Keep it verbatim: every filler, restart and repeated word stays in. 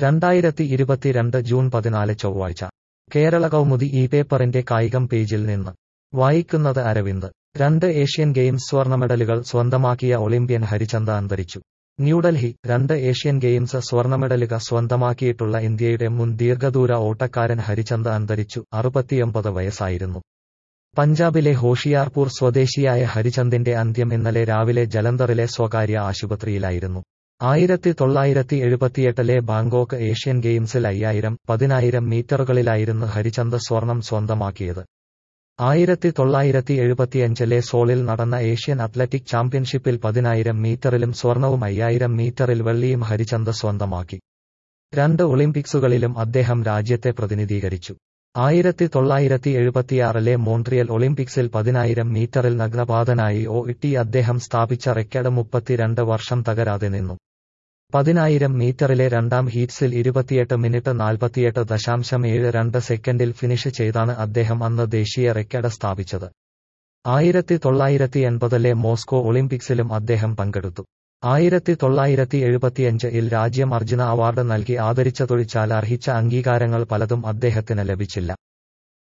രണ്ടായിരത്തി ഇരുപത്തിരണ്ട് ജൂൺ പതിനാല് ചൊവ്വാഴ്ച കേരള കൗമുദി ഈ പേപ്പറിന്റെ കായികം പേജിൽ നിന്ന് വായിക്കുന്നത് അരവിന്ദ്. രണ്ട് ഏഷ്യൻ ഗെയിംസ് സ്വർണമെഡലുകൾ സ്വന്തമാക്കിയ ഒളിമ്പ്യൻ ഹരിചന്ദ അന്തരിച്ചു. ന്യൂഡൽഹി. രണ്ട് ഏഷ്യൻ ഗെയിംസ് സ്വർണമെഡലുകൾ സ്വന്തമാക്കിയിട്ടുള്ള ഇന്ത്യയുടെ മുൻ ദീർഘദൂര ഓട്ടക്കാരൻ ഹരിചന്ദ അന്തരിച്ചു. അറുപത്തിയൊമ്പത് വയസ്സായിരുന്നു. പഞ്ചാബിലെ ഹോഷിയാർപൂർ സ്വദേശിയായ ഹരിചന്ദിന്റെ അന്ത്യം ഇന്നലെ രാവിലെ ജലന്ധറിലെ സ്വകാര്യ ആശുപത്രിയിലായിരുന്നു. ആയിരത്തി തൊള്ളായിരത്തി എഴുപത്തിയെട്ടിലെ ബാങ്കോക്ക് ഏഷ്യൻ ഗെയിംസിൽ അയ്യായിരം, പതിനായിരം മീറ്ററുകളിലായിരുന്നു ഹരിചന്ദ് സ്വർണം സ്വന്തമാക്കിയത്. ആയിരത്തി തൊള്ളായിരത്തി എഴുപത്തിയഞ്ചിലെ സോളിൽ നടന്ന ഏഷ്യൻ അത്ലറ്റിക് ചാമ്പ്യൻഷിപ്പിൽ പതിനായിരം മീറ്ററിലും സ്വർണവും അയ്യായിരം മീറ്ററിൽ വെള്ളിയും ഹരിചന്ദ് സ്വന്തമാക്കി. രണ്ട് ഒളിമ്പിക്സുകളിലും അദ്ദേഹം രാജ്യത്തെ പ്രതിനിധീകരിച്ചു. ആയിരത്തി തൊള്ളായിരത്തി എഴുപത്തിയാറിലെ മോൺട്രിയൽ ഒളിമ്പിക്സിൽ പതിനായിരം മീറ്ററിൽ നഗ്നപാതനായി ഒ ഇട്ടി അദ്ദേഹം സ്ഥാപിച്ച റെക്കോർഡ് മുപ്പത്തിരണ്ട് വർഷം തകരാതെ നിന്നു. പതിനായിരം മീറ്ററിലെ രണ്ടാം ഹീറ്റ്സിൽ ഇരുപത്തിയെട്ട് മിനിറ്റ് നാൽപ്പത്തിയെട്ട് ദശാംശം ഏഴ് രണ്ട് സെക്കൻഡിൽ ഫിനിഷ് ചെയ്താണ് അദ്ദേഹം അന്ന് ദേശീയ റെക്കോർഡ് സ്ഥാപിച്ചത്. ആയിരത്തി തൊള്ളായിരത്തി എൺപതിലെ മോസ്കോ ഒളിമ്പിക്സിലും അദ്ദേഹം പങ്കെടുത്തു. ആയിരത്തി തൊള്ളായിരത്തി എഴുപത്തിയഞ്ച് ഇൽ രാജ്യം അർജുന അവാർഡ് നൽകി ആദരിച്ചതൊഴിച്ചാൽ അർഹിച്ച അംഗീകാരങ്ങൾ പലതും അദ്ദേഹത്തിന് ലഭിച്ചില്ല.